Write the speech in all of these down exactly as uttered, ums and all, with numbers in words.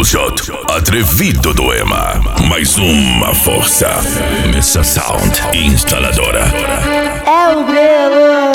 Shot, atrevido do Ema. Mais uma força. Missa Sound Instaladora. É o Grelo.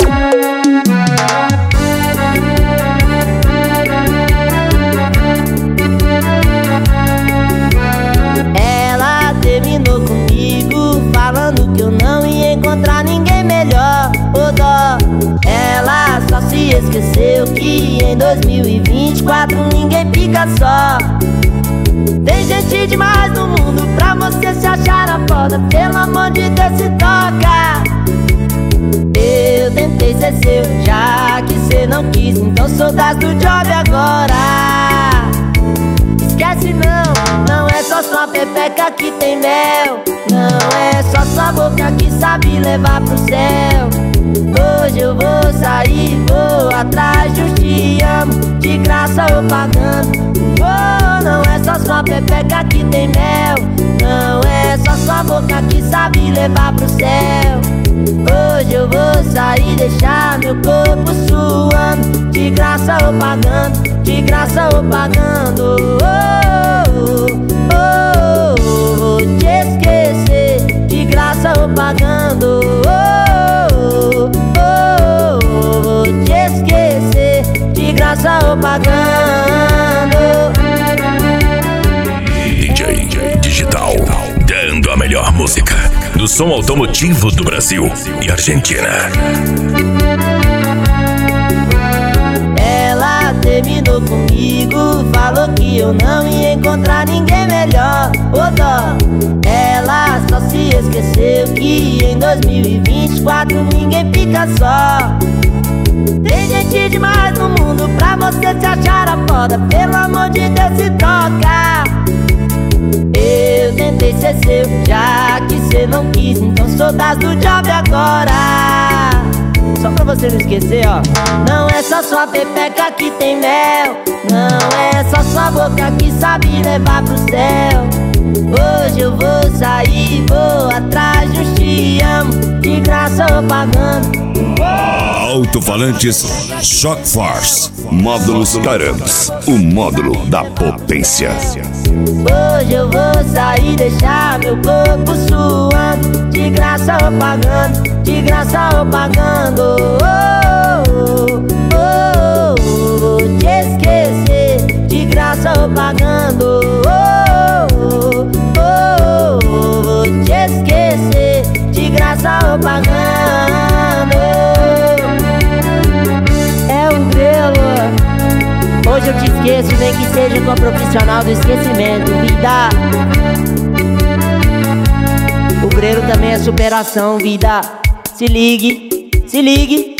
Ela terminou comigo, falando que eu não ia encontrar ninguém melhor. Ô dó, ela só se esqueceu que em dois mil e vinte e quatro ninguém fica só. Tem gente demais no mundo pra você se achar a foda. Pelo amor de Deus, se toca. Eu tentei ser seu, já que cê não quis, então sou das do job agora. Esquece não, não é só sua pepeca que tem mel. Não é só sua boca que sabe levar pro céu. Hoje eu vou sair, vou atrás de um te amo, de graça ou pagando. Oh, não é só sua pepeca que tem mel. Não é só sua boca que sabe levar pro céu. Hoje eu vou sair, deixar meu corpo suando, de graça ou pagando, de graça ou pagando. Oh, oh, oh, vou te esquecer, de graça ou pagando. Oh, oh, oh, vou te esquecer, de graça ou pagando. D J Digital, dando a melhor música do som automotivo do Brasil e Argentina. Ela terminou comigo, falou que eu não ia encontrar ninguém melhor. Ô dó, ela só se esqueceu que em dois mil e vinte e quatro ninguém fica só. Tem gente demais no mundo pra você se achar a foda. Pelo amor de Deus, se toca. Eu tentei ser seu, já que cê não quis, então sou das do job agora. Só pra você não esquecer, ó. Não é só sua pepeca que tem mel. Não é só sua boca que sabe levar pro céu. Hoje eu vou sair, vou atrás de um te amo, de graça ou pagando. Alto-falantes Shock Force Módulos Caramps, o módulo da potência. Hoje eu vou sair, deixar meu corpo suando, de graça ou pagando, de graça ou pagando. Oh, oh, oh, oh, vou te esquecer, de graça ou pagando. Oh, oh, oh, oh, vou te esquecer, de graça ou pagando. É um Grelo. Hoje eu te esqueço, nem que seja com a profissional do esquecimento, vida. O Grelo também é superação, vida. Se ligue, se ligue.